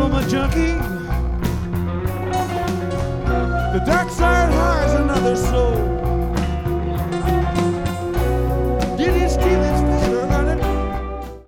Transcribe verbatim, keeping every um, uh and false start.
I'm a junkie. The dark side hides another soul.